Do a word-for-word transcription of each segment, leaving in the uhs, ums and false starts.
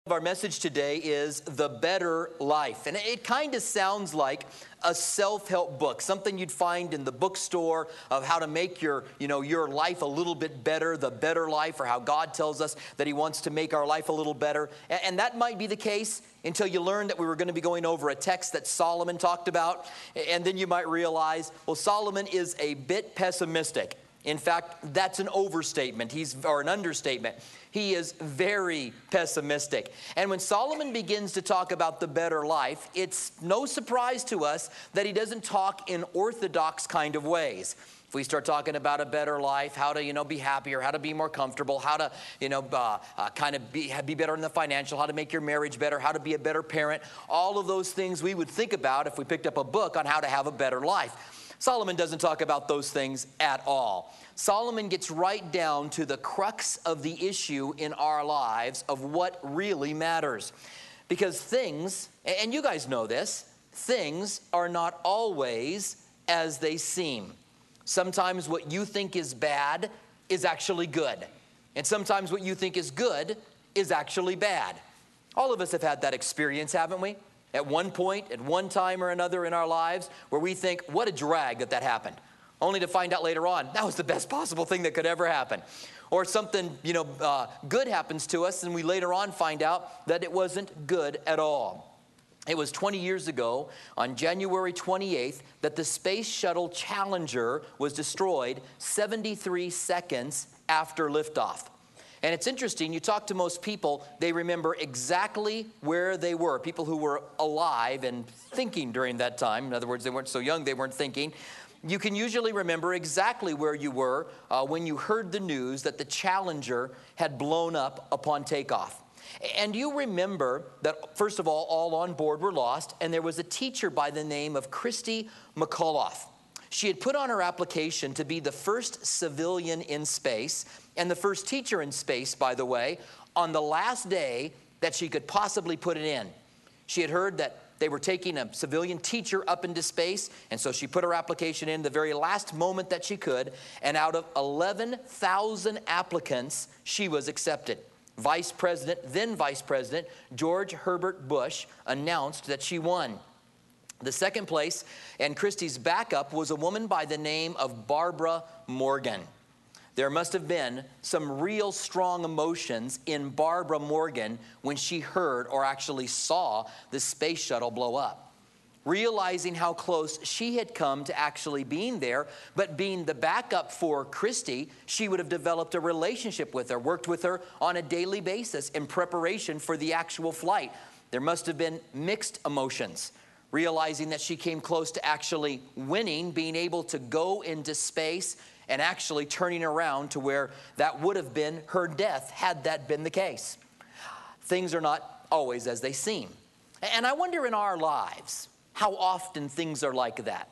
Our message today is The Better Life. And it kind of sounds like a self-help book, something you'd find in the bookstore of how to make your, you know, your life a little bit better, the better life, or how God tells us that he wants to make our life a little better. And, and that might be the case until you learn that we were going to be going over a text that Solomon talked about. And then you might realize, well, Solomon is a bit pessimistic. In fact, that's an overstatement, he's, or an understatement. He is very pessimistic. And when Solomon begins to talk about the better life, it's no surprise to us that he doesn't talk in orthodox kind of ways. If we start talking about a better life, how to, you know, be happier, how to be more comfortable, how to, you know, uh, uh, kind of be, be better in the financial, how to make your marriage better, how to be a better parent, all of those things we would think about if we picked up a book on how to have a better life. Solomon doesn't talk about those things at all. Solomon gets right down to the crux of the issue in our lives of what really matters. Because things, and you guys know this, things are not always as they seem. Sometimes what you think is bad is actually good. And sometimes what you think is good is actually bad. All of us have had that experience, haven't we? At one point, at one time or another in our lives, where we think, what a drag that that happened. Only to find out later on, that was the best possible thing that could ever happen. Or something, you know, uh, good happens to us, and we later on find out that it wasn't good at all. It was twenty years ago, on January twenty-eighth, that the Space Shuttle Challenger was destroyed seventy-three seconds after liftoff. And it's interesting, you talk to most people, they remember exactly where they were. People who were alive and thinking during that time. In other words, they weren't so young, they weren't thinking. You can usually remember exactly where you were uh, when you heard the news that the Challenger had blown up upon takeoff. And you remember that, first of all, all on board were lost, and there was a teacher by the name of Christy McAuliffe. She had put on her application to be the first civilian in space, and the first teacher in space, by the way, on the last day that she could possibly put it in. She had heard that they were taking a civilian teacher up into space, and so she put her application in the very last moment that she could, and out of eleven thousand applicants, she was accepted. Vice President, then Vice President, George Herbert Bush announced that she won. The second place, and Christie's backup, was a woman by the name of Barbara Morgan. There must have been some real strong emotions in Barbara Morgan when she heard or actually saw the space shuttle blow up. Realizing how close she had come to actually being there, but being the backup for Christy, she would have developed a relationship with her, worked with her on a daily basis in preparation for the actual flight. There must have been mixed emotions. Realizing that she came close to actually winning, being able to go into space and actually turning around to where that would have been her death had that been the case. Things are not always as they seem. And I wonder in our lives how often things are like that.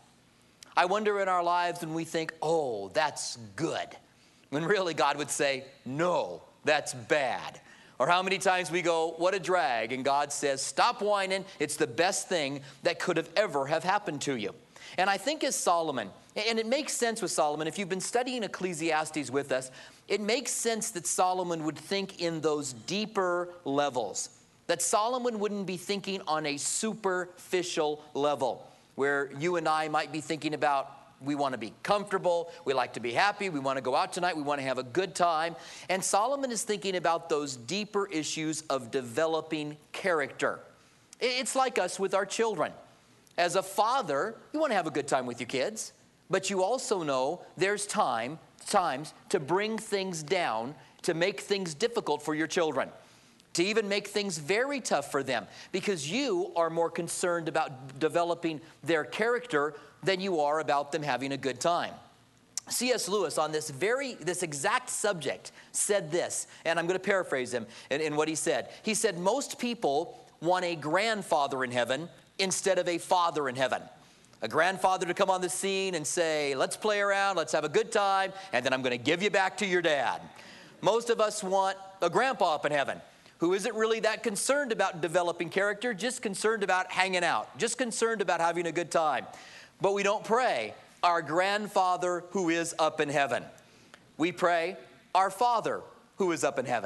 I wonder in our lives when we think, oh, that's good, when really God would say, no, that's bad. Or how many times we go, what a drag, and God says, stop whining, it's the best thing that could have ever have happened to you. And I think as Solomon, and it makes sense with Solomon, if you've been studying Ecclesiastes with us, it makes sense that Solomon would think in those deeper levels. That Solomon wouldn't be thinking on a superficial level, where you and I might be thinking about, we want to be comfortable, we like to be happy, we want to go out tonight, we want to have a good time. And Solomon is thinking about those deeper issues of developing character. It's like us with our children. As a father, you want to have a good time with your kids, but you also know there's time, times to bring things down, to make things difficult for your children, to even make things very tough for them, because you are more concerned about developing their character than you are about them having a good time. C S Lewis on this very, this exact subject said this, and I'm going to paraphrase him in, in what he said. He said, most people want a grandfather in heaven instead of a father in heaven. A grandfather to come on the scene and say, let's play around, let's have a good time, and then I'm going to give you back to your dad. Most of us want a grandpa up in heaven who isn't really that concerned about developing character, just concerned about hanging out, just concerned about having a good time. But we don't pray, our grandfather who is up in heaven. We pray, our Father who is up in heaven.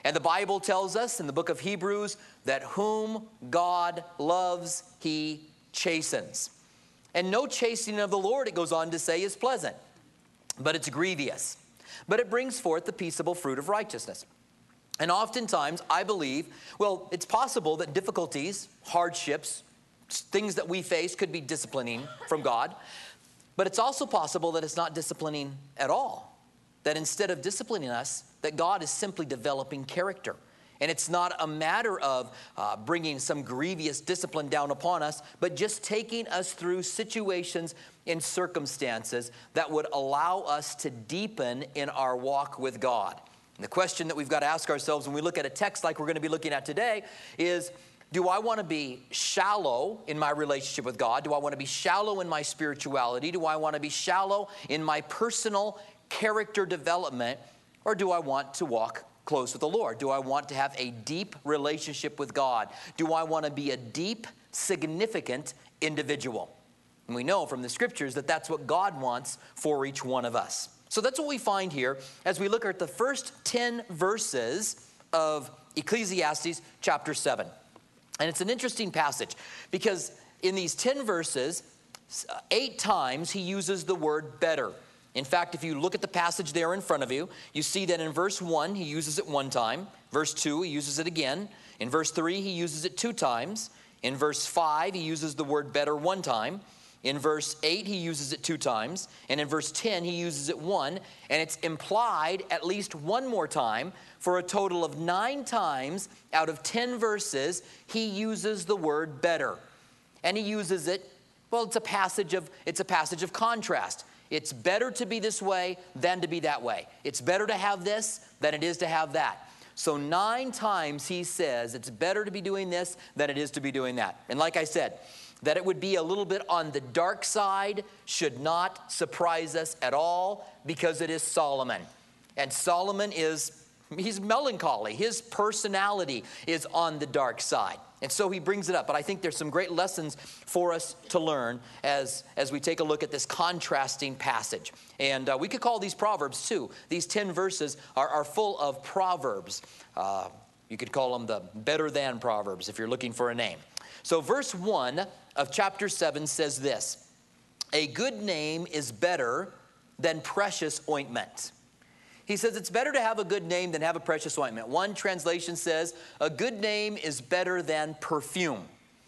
And the Bible tells us in the book of Hebrews that whom God loves, he chastens. And no chastening of the Lord, it goes on to say, is pleasant, but it's grievous. But it brings forth the peaceable fruit of righteousness. And oftentimes, I believe, well, it's possible that difficulties, hardships, things that we face could be disciplining from God. But it's also possible that it's not disciplining at all. That instead of disciplining us, that God is simply developing character. And it's not a matter of uh, bringing some grievous discipline down upon us, but just taking us through situations and circumstances that would allow us to deepen in our walk with God. And the question that we've got to ask ourselves when we look at a text like we're going to be looking at today is, do I want to be shallow in my relationship with God? Do I want to be shallow in my spirituality? Do I want to be shallow in my personal character development? Or do I want to walk close with the Lord? Do I want to have a deep relationship with God? Do I want to be a deep, significant individual? And we know from the scriptures that that's what God wants for each one of us. So that's what we find here as we look at the first ten verses of Ecclesiastes chapter seven. And it's an interesting passage because in these ten verses, eight times he uses the word better. In fact, if you look at the passage there in front of you, you see that in verse one, he uses it one time. Verse two, he uses it again. In verse three, he uses it two times. In verse five, he uses the word better one time. In verse eight, he uses it two times. And in verse ten, he uses it one. And it's implied at least one more time. For a total of nine times out of ten verses, he uses the word better. And he uses it, well, it's a passage of, it's a passage of contrast. It's better to be this way than to be that way. It's better to have this than it is to have that. So nine times he says it's better to be doing this than it is to be doing that. And like I said, that it would be a little bit on the dark side should not surprise us at all because it is Solomon. And Solomon is, he's melancholy. His personality is on the dark side. And so he brings it up. But I think there's some great lessons for us to learn as, as we take a look at this contrasting passage. And uh, we could call these Proverbs too. These ten verses are, are full of Proverbs. Uh, you could call them the better than Proverbs if you're looking for a name. So verse one of chapter seven says this: a good name is better than precious ointment. He says it's better to have a good name than have a precious ointment. One translation says a good name is better than perfume.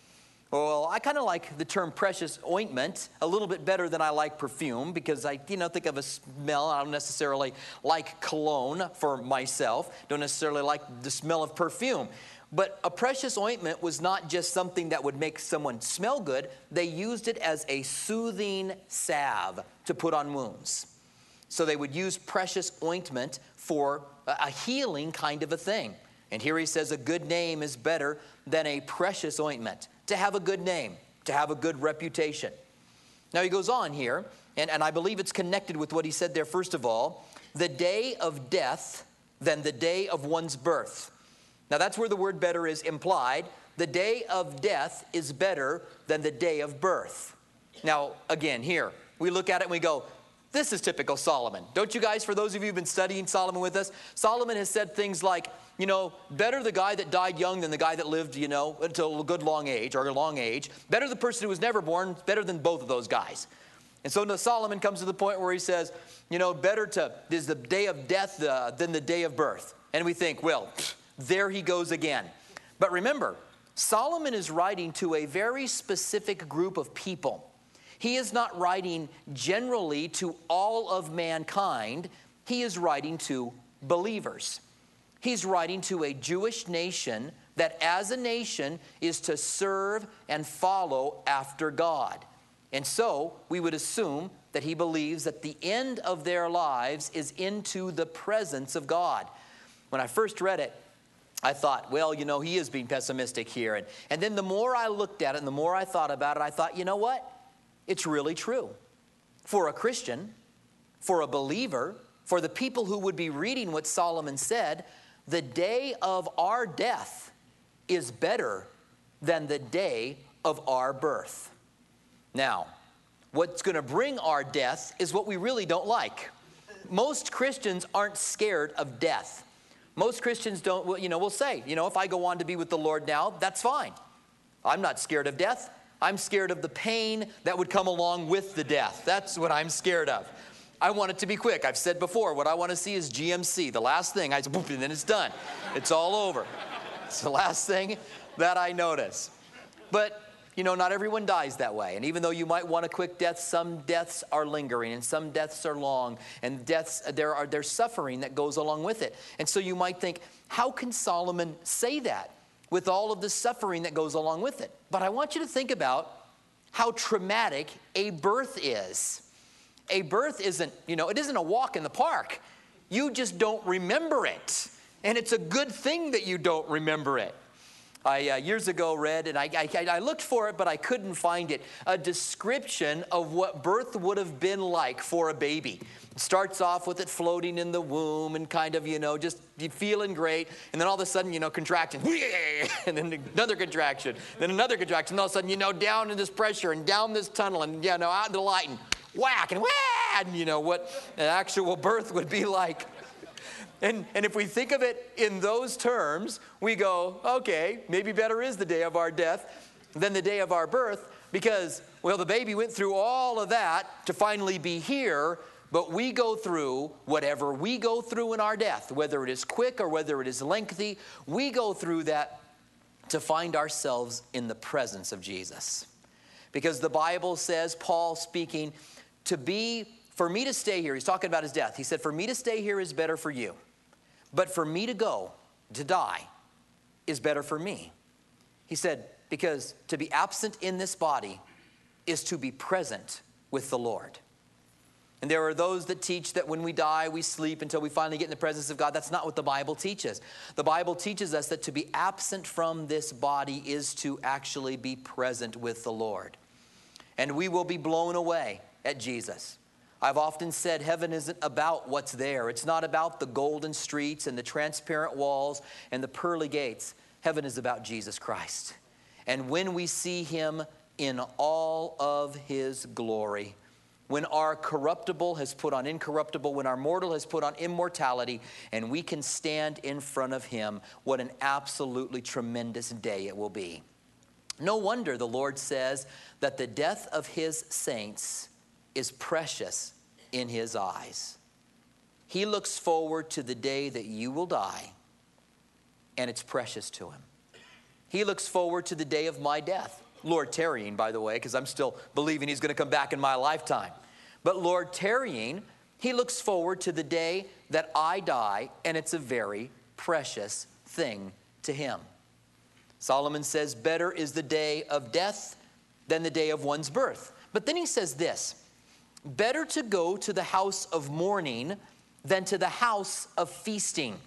Well, I kind of like the term precious ointment a little bit better than I like perfume because I, you know, think of a smell. I don't necessarily like cologne for myself. Don't necessarily like the smell of perfume. But a precious ointment was not just something that would make someone smell good. They used it as a soothing salve to put on wounds. So they would use precious ointment for a healing kind of a thing. And here he says a good name is better than a precious ointment. To have a good name, to have a good reputation. Now he goes on here, and, and I believe it's connected with what he said there first of all. The day of death than the day of one's birth. Now that's where the word better is implied. The day of death is better than the day of birth. Now again, here, we look at it and we go, this is typical Solomon. Don't you guys, for those of you who've been studying Solomon with us, Solomon has said things like, you know, better the guy that died young than the guy that lived, you know, until a good long age or a long age. Better the person who was never born, better than both of those guys. And so Solomon comes to the point where he says, you know, better to, is the day of death uh, than the day of birth. And we think, well, there he goes again. But remember, Solomon is writing to a very specific group of people. He is not writing generally to all of mankind. He is writing to believers. He's writing to a Jewish nation that as a nation is to serve and follow after God. And so we would assume that he believes that the end of their lives is into the presence of God. When I first read it, I thought, well, you know, he is being pessimistic here. And, and then the more I looked at it and the more I thought about it, I thought, you know what? It's really true. For a Christian, for a believer, for the people who would be reading what Solomon said, the day of our death is better than the day of our birth. Now, what's going to bring our death is what we really don't like. Most Christians aren't scared of death. Most Christians don't, well, you know, will say, you know, if I go on to be with the Lord now, that's fine. I'm not scared of death. I'm scared of the pain that would come along with the death. That's what I'm scared of. I want it to be quick. I've said before, what I want to see is G M C. The last thing, I whoop, and then it's done. It's all over. It's the last thing that I notice. But you know, not everyone dies that way. And even though you might want a quick death, some deaths are lingering and some deaths are long. And deaths, there are there's suffering that goes along with it. And so you might think, how can Solomon say that with all of the suffering that goes along with it? But I want you to think about how traumatic a birth is. A birth isn't, you know, it isn't a walk in the park. You just don't remember it. And it's a good thing that you don't remember it. I uh, years ago read, and I, I, I looked for it, but I couldn't find it, a description of what birth would have been like for a baby. It starts off with it floating in the womb and kind of, you know, just feeling great. And then all of a sudden, you know, contracting. And then another contraction. Then another contraction. And all of a sudden, you know, down in this pressure and down this tunnel and, you know, out into the light and whack and whack. And, you know, what an actual birth would be like. And, and if we think of it in those terms, we go, okay, maybe better is the day of our death than the day of our birth because, well, the baby went through all of that to finally be here, but we go through whatever we go through in our death, whether it is quick or whether it is lengthy, we go through that to find ourselves in the presence of Jesus. Because the Bible says, Paul speaking, to be, for me to stay here, he's talking about his death. He said, for me to stay here is better for you. But for me to go, to die, is better for me. He said, because to be absent in this body is to be present with the Lord. And there are those that teach that when we die, we sleep until we finally get in the presence of God. That's not what the Bible teaches. The Bible teaches us that to be absent from this body is to actually be present with the Lord. And we will be blown away at Jesus. I've often said heaven isn't about what's there. It's not about the golden streets and the transparent walls and the pearly gates. Heaven is about Jesus Christ. And when we see him in all of his glory, when our corruptible has put on incorruptible, when our mortal has put on immortality, and we can stand in front of him, what an absolutely tremendous day it will be. No wonder the Lord says that the death of his saints is precious in his eyes. He looks forward to the day that you will die, and it's precious to him. He looks forward to the day of my death. Lord tarrying, by the way, because I'm still believing he's going to come back in my lifetime. But Lord tarrying, he looks forward to the day that I die, and it's a very precious thing to him. Solomon says, better is the day of death than the day of one's birth. But then he says this, better to go to the house of mourning than to the house of feasting.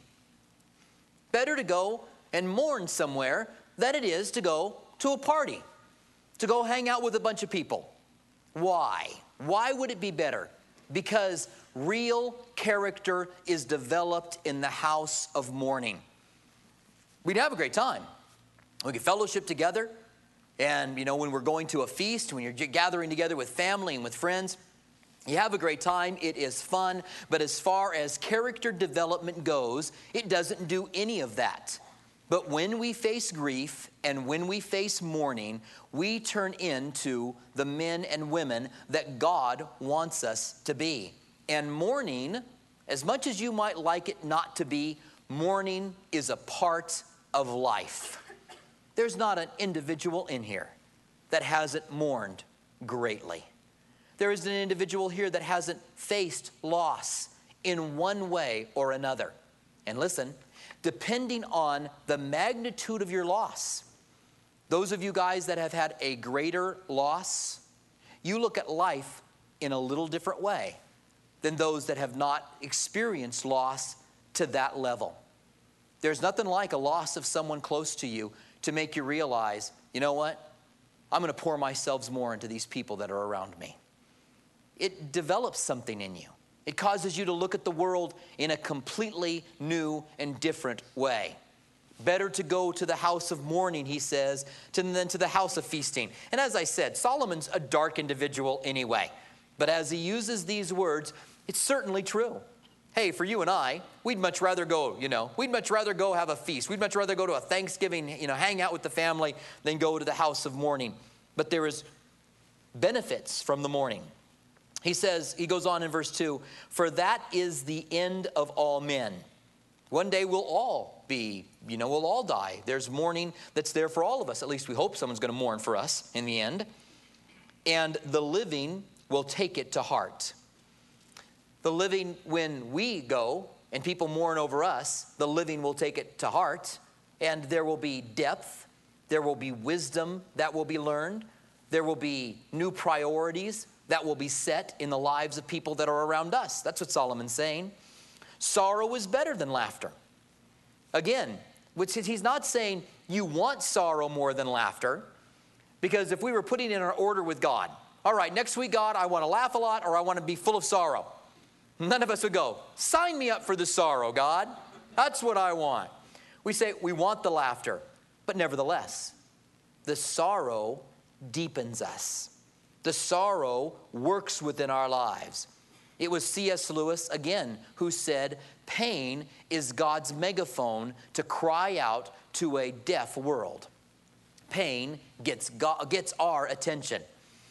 Better to go and mourn somewhere than it is to go to a party, to go hang out with a bunch of people. Why? Why would it be better? Because real character is developed in the house of mourning. We'd have a great time. We could fellowship together. And, you know, when we're going to a feast, when you're gathering together with family and with friends, you have a great time. It is fun. But as far as character development goes, it doesn't do any of that. But when we face grief and when we face mourning, we turn into the men and women that God wants us to be. And mourning, as much as you might like it not to be, mourning is a part of life. There's not an individual in here that hasn't mourned greatly. There is an individual here that hasn't faced loss in one way or another. And listen, depending on the magnitude of your loss, those of you guys that have had a greater loss, you look at life in a little different way than those that have not experienced loss to that level. There's nothing like a loss of someone close to you to make you realize, you know what? I'm going to pour myself more into these people that are around me. It develops something in you. It causes you to look at the world in a completely new and different way. Better to go to the house of mourning, he says, than to the house of feasting. And as I said, Solomon's a dark individual anyway. But as he uses these words, it's certainly true. Hey, for you and I, we'd much rather go, you know, we'd much rather go have a feast. We'd much rather go to a Thanksgiving, you know, hang out with the family than go to the house of mourning. But there is benefits from the mourning. He says, he goes on in verse two, for that is the end of all men. One day we'll all be, you know, we'll all die. There's mourning that's there for all of us. At least we hope someone's going to mourn for us in the end. And the living will take it to heart. The living, when we go and people mourn over us, the living will take it to heart, and there will be depth, there will be wisdom that will be learned, there will be new priorities that will be set in the lives of people that are around us. That's what Solomon's saying. Sorrow is better than laughter. Again, which he's not saying you want sorrow more than laughter, because if we were putting in our order with God, all right, next week, God, I want to laugh a lot or I want to be full of sorrow. None of us would go, sign me up for the sorrow, God. That's what I want. We say we want the laughter, but nevertheless, the sorrow deepens us. The sorrow works within our lives. It was C S Lewis, again, who said, pain is God's megaphone to cry out to a deaf world. Pain gets, God, gets our attention.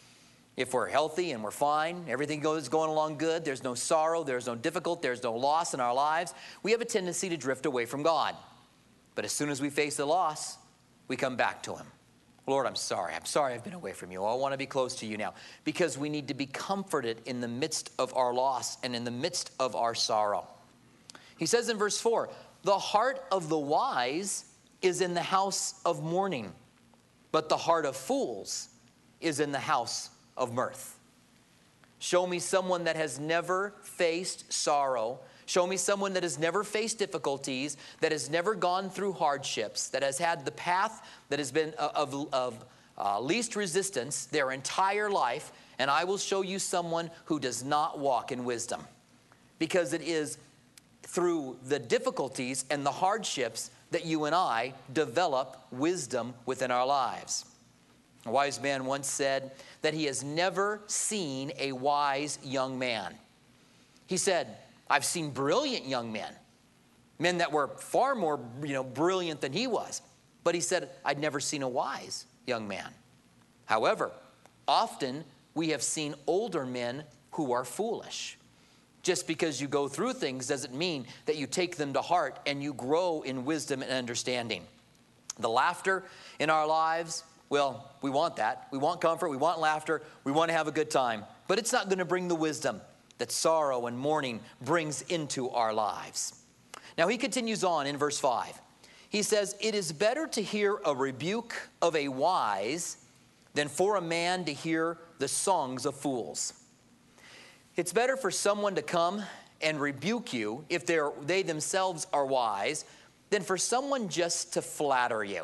If we're healthy and we're fine, everything goes going along good, there's no sorrow, there's no difficulty, there's no loss in our lives, we have a tendency to drift away from God. But as soon as we face the loss, we come back to him. Lord, I'm sorry. I'm sorry I've been away from you. I want to be close to you now. Because we need to be comforted in the midst of our loss and in the midst of our sorrow. He says in verse four, the heart of the wise is in the house of mourning, but the heart of fools is in the house of mirth. Show me someone that has never faced sorrow. Show me someone that has never faced difficulties, that has never gone through hardships, that has had the path that has been of, of uh, least resistance their entire life, and I will show you someone who does not walk in wisdom. Because it is through the difficulties and the hardships that you and I develop wisdom within our lives. A wise man once said that he has never seen a wise young man. He said, I've seen brilliant young men, men that were far more, you know, brilliant than he was. But he said, I'd never seen a wise young man. However, often we have seen older men who are foolish. Just because you go through things doesn't mean that you take them to heart and you grow in wisdom and understanding. The laughter in our lives, well, we want that. We want comfort. We want laughter. We want to have a good time. But it's not going to bring the wisdom that sorrow and mourning brings into our lives. Now he continues on in verse five. He says, it is better to hear a rebuke of a wise than for a man to hear the songs of fools. It's better for someone to come and rebuke you if they're, they themselves are wise than for someone just to flatter you.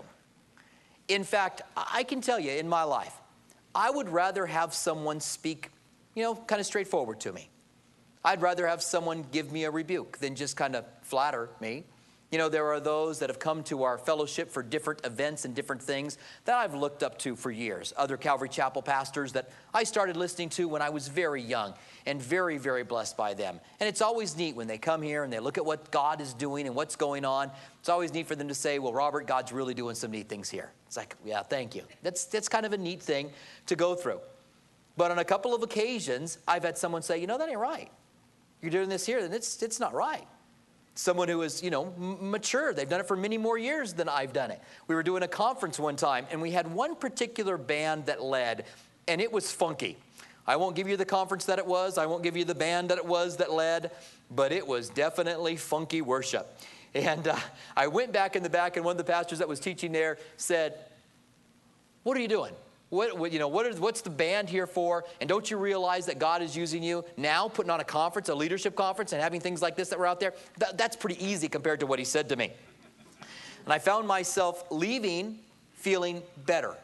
In fact, I can tell you in my life, I would rather have someone speak, you know, kind of straightforward to me. I'd rather have someone give me a rebuke than just kind of flatter me. You know, there are those that have come to our fellowship for different events and different things that I've looked up to for years. Other Calvary Chapel pastors that I started listening to when I was very young and very, very blessed by them. And it's always neat when they come here and they look at what God is doing and what's going on. It's always neat for them to say, well, Robert, God's really doing some neat things here. It's like, yeah, thank you. That's, that's kind of a neat thing to go through. But on a couple of occasions, I've had someone say, you know, that ain't right. You're doing this here, then it's, it's not right. Someone who is, you know, m- mature. They've done it for many more years than I've done it. We were doing a conference one time, and we had one particular band that led, and it was funky. I won't give you the conference that it was. I won't give you the band that it was that led, but it was definitely funky worship. And uh, I went back in the back, and one of the pastors that was teaching there said, what are you doing? What, what, you know, what is, what's the band here for? And don't you realize that God is using you now, putting on a conference, a leadership conference, and having things like this that were out there? Th- that's pretty easy compared to what he said to me. And I found myself leaving feeling better.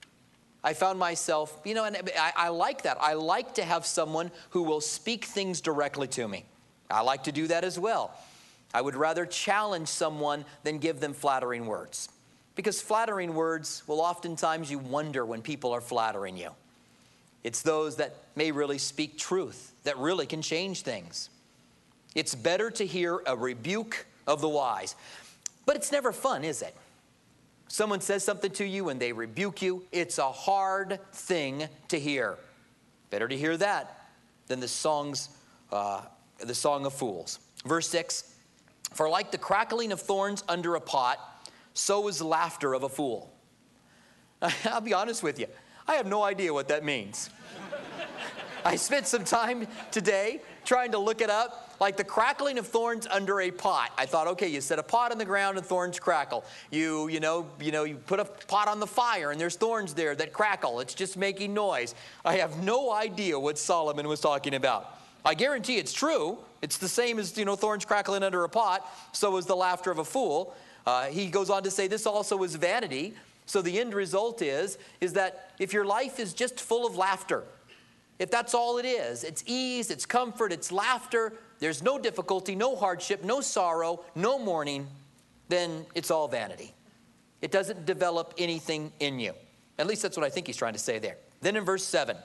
I found myself, you know, and I, I like that. I like to have someone who will speak things directly to me. I like to do that as well. I would rather challenge someone than give them flattering words. Because flattering words, well, oftentimes you wonder when people are flattering you. It's those that may really speak truth, that really can change things. It's better to hear a rebuke of the wise. But it's never fun, is it? Someone says something to you and they rebuke you. It's a hard thing to hear. Better to hear that than the songs, uh, the song of fools. Verse six, for like the crackling of thorns under a pot, so is the laughter of a fool. I'll be honest with you. I have no idea what that means. I spent some time today trying to look it up. Like the crackling of thorns under a pot. I thought, okay, you set a pot on the ground and thorns crackle. You, you know, you know, you put a pot on the fire and there's thorns there that crackle. It's just making noise. I have no idea what Solomon was talking about. I guarantee it's true. It's the same as, you know, thorns crackling under a pot. So is the laughter of a fool. Uh, he goes on to say this also is vanity. So the end result is, is that if your life is just full of laughter, if that's all it is, it's ease, it's comfort, it's laughter, there's no difficulty, no hardship, no sorrow, no mourning, then it's all vanity. It doesn't develop anything in you. At least that's what I think he's trying to say there. Then in verse seven,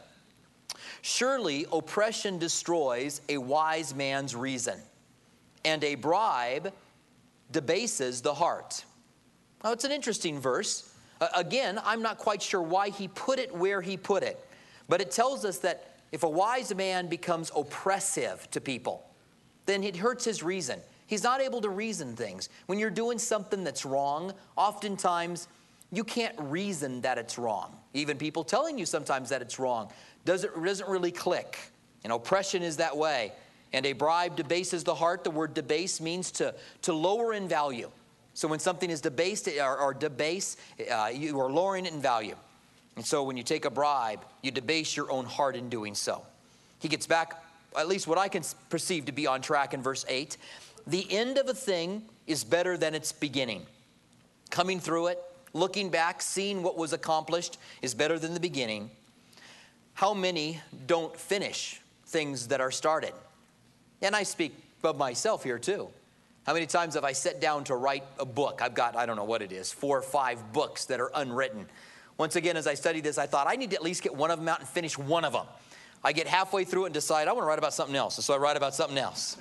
surely oppression destroys a wise man's reason, and a bribe debases the heart. Now, it's an interesting verse. Uh, again, I'm not quite sure why he put it where he put it, but it tells us that if a wise man becomes oppressive to people, then it hurts his reason. He's not able to reason things. When you're doing something that's wrong, oftentimes you can't reason that it's wrong. Even people telling you sometimes that it's wrong doesn't, doesn't really click. And oppression is that way. And a bribe debases the heart. The word debase means to, to lower in value. So when something is debased or, or debase, uh, you are lowering it in value. And so when you take a bribe, you debase your own heart in doing so. He gets back, at least what I can perceive to be on track in verse eight. The end of a thing is better than its beginning. Coming through it, looking back, seeing what was accomplished is better than the beginning. How many don't finish things that are started? And I speak of myself here too. How many times have I sat down to write a book? I've got, I don't know what it is, four or five books that are unwritten. Once again, as I studied this, I thought I need to at least get one of them out and finish one of them. I get halfway through it and decide I want to write about something else. So I write about something else.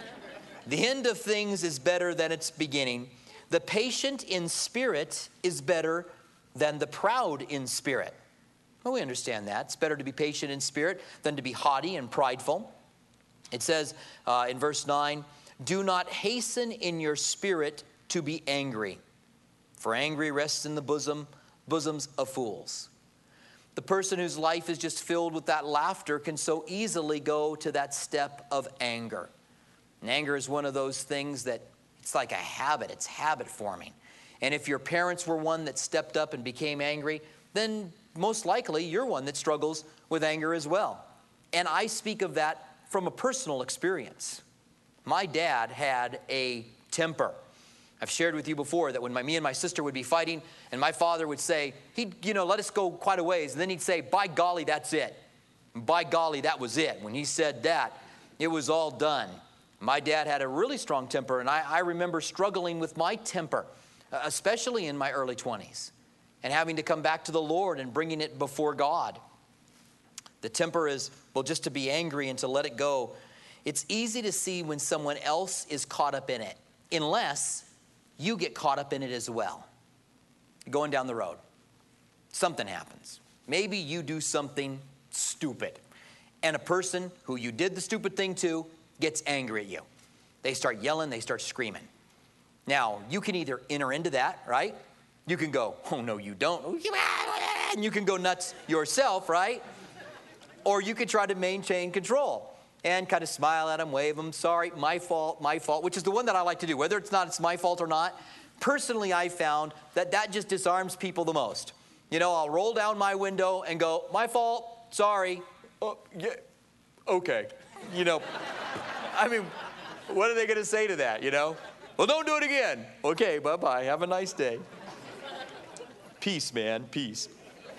The end of things is better than its beginning. The patient in spirit is better than the proud in spirit. Well, we understand that. It's better to be patient in spirit than to be haughty and prideful. It says uh, in verse nine, do not hasten in your spirit to be angry, for angry rests in the bosom, bosoms of fools. The person whose life is just filled with that laughter can so easily go to that step of anger. And anger is one of those things that it's like a habit. It's habit forming. And if your parents were one that stepped up and became angry, then most likely you're one that struggles with anger as well. And I speak of that from a personal experience. My dad had a temper. I've shared with you before that when my, me and my sister would be fighting and my father would say, he'd, you know, let us go quite a ways. And then he'd say, by golly, that's it. And by golly, that was it. When he said that, it was all done. My dad had a really strong temper, and I, I remember struggling with my temper, uh, especially in my early twenties, and having to come back to the Lord and bringing it before God. The temper is, well, just to be angry and to let it go. It's easy to see when someone else is caught up in it, unless you get caught up in it as well. Going down the road, something happens. Maybe you do something stupid, and a person who you did the stupid thing to gets angry at you. They start yelling, they start screaming. Now, you can either enter into that, right? You can go, oh, no, you don't. And you can go nuts yourself, right? Or you could try to maintain control and kind of smile at them, wave them, sorry, my fault, my fault, which is the one that I like to do. Whether it's not, it's my fault or not. Personally, I found that that just disarms people the most. You know, I'll roll down my window and go, my fault, sorry. Oh, yeah, okay. You know, I mean, what are they going to say to that, you know? Well, don't do it again. Okay, bye-bye. Have a nice day. Peace, man, peace.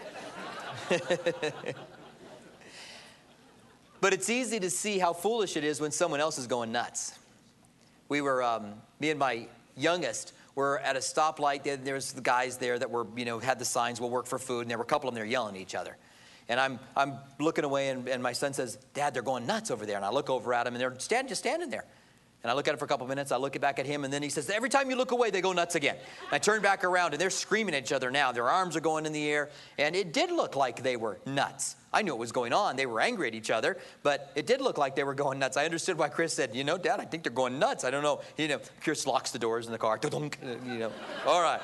But it's easy to see how foolish it is when someone else is going nuts. We were, um, me and my youngest were at a stoplight. There, there's the guys there that were, you know, had the signs, we'll work for food, and there were a couple of them there yelling at each other. And I'm, I'm looking away, and, and my son says, Dad, they're going nuts over there. And I look over at them, and they're stand, just standing there. And I look at it for a couple minutes, I look back at him, and then he says, every time you look away, they go nuts again. And I turn back around, and they're screaming at each other now. Their arms are going in the air, and it did look like they were nuts. I knew what was going on. They were angry at each other, but it did look like they were going nuts. I understood why Chris said, you know, Dad, I think they're going nuts. I don't know. You know, Chris locks the doors in the car. You know, all right.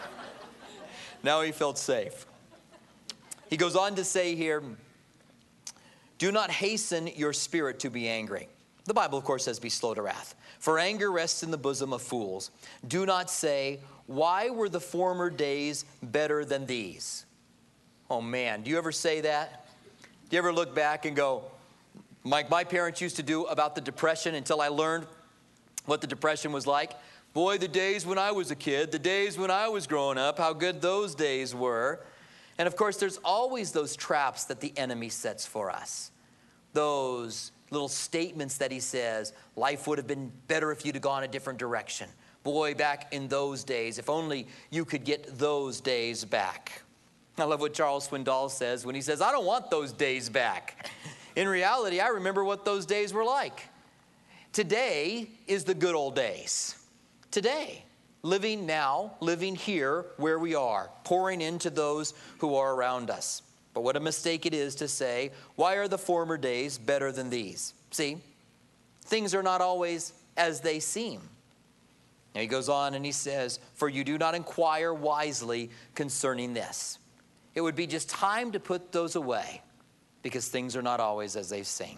Now he felt safe. He goes on to say here, do not hasten your spirit to be angry. The Bible, of course, says be slow to wrath. For anger rests in the bosom of fools. Do not say, why were the former days better than these? Oh, man, do you ever say that? Do you ever look back and go, like my parents used to do about the Depression until I learned what the Depression was like? Boy, the days when I was a kid, the days when I was growing up, how good those days were. And, of course, there's always those traps that the enemy sets for us. Those little statements that he says, life would have been better if you'd have gone a different direction. Boy, back in those days, if only you could get those days back. I love what Charles Swindoll says when he says, I don't want those days back. In reality, I remember what those days were like. Today is the good old days. Today, living now, living here where we are, pouring into those who are around us. But what a mistake it is to say, why are the former days better than these? See, things are not always as they seem. Now he goes on and he says, for you do not inquire wisely concerning this. It would be just time to put those away because things are not always as they seem.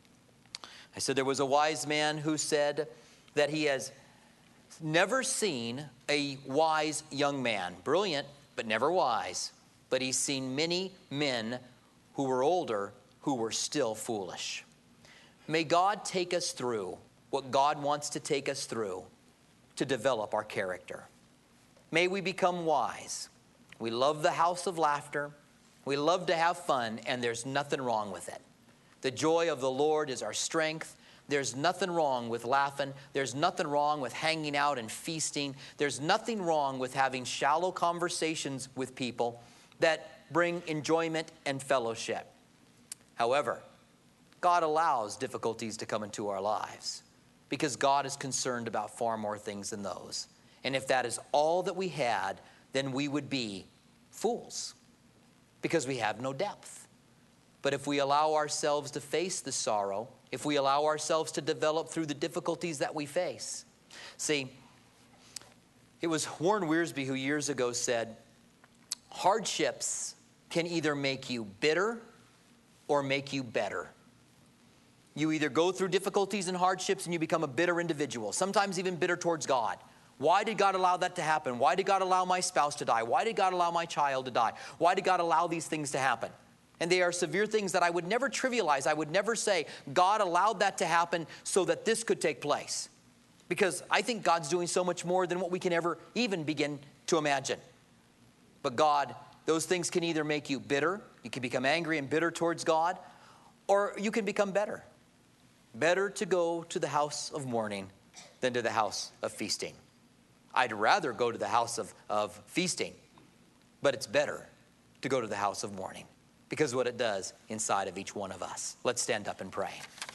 I said there was a wise man who said that he has never seen a wise young man, brilliant but never wise. But he's seen many men who were older who were still foolish. May God take us through what God wants to take us through to develop our character. May we become wise. We love the house of laughter. We love to have fun, and there's nothing wrong with it. The joy of the Lord is our strength. There's nothing wrong with laughing. There's nothing wrong with hanging out and feasting. There's nothing wrong with having shallow conversations with people that bring enjoyment and fellowship. However, God allows difficulties to come into our lives because God is concerned about far more things than those. And if that is all that we had, then we would be fools because we have no depth. But if we allow ourselves to face the sorrow, if we allow ourselves to develop through the difficulties that we face. See, it was Warren Wiersbe who years ago said, hardships can either make you bitter or make you better. You either go through difficulties and hardships and you become a bitter individual, sometimes even bitter towards God. Why did God allow that to happen? Why did God allow my spouse to die? Why did God allow my child to die? Why did God allow these things to happen? And they are severe things that I would never trivialize. I would never say, God allowed that to happen so that this could take place. Because I think God's doing so much more than what we can ever even begin to imagine. But God, those things can either make you bitter, you can become angry and bitter towards God, or you can become better. Better to go to the house of mourning than to the house of feasting. I'd rather go to the house of, of feasting, but it's better to go to the house of mourning because of what it does inside of each one of us. Let's stand up and pray.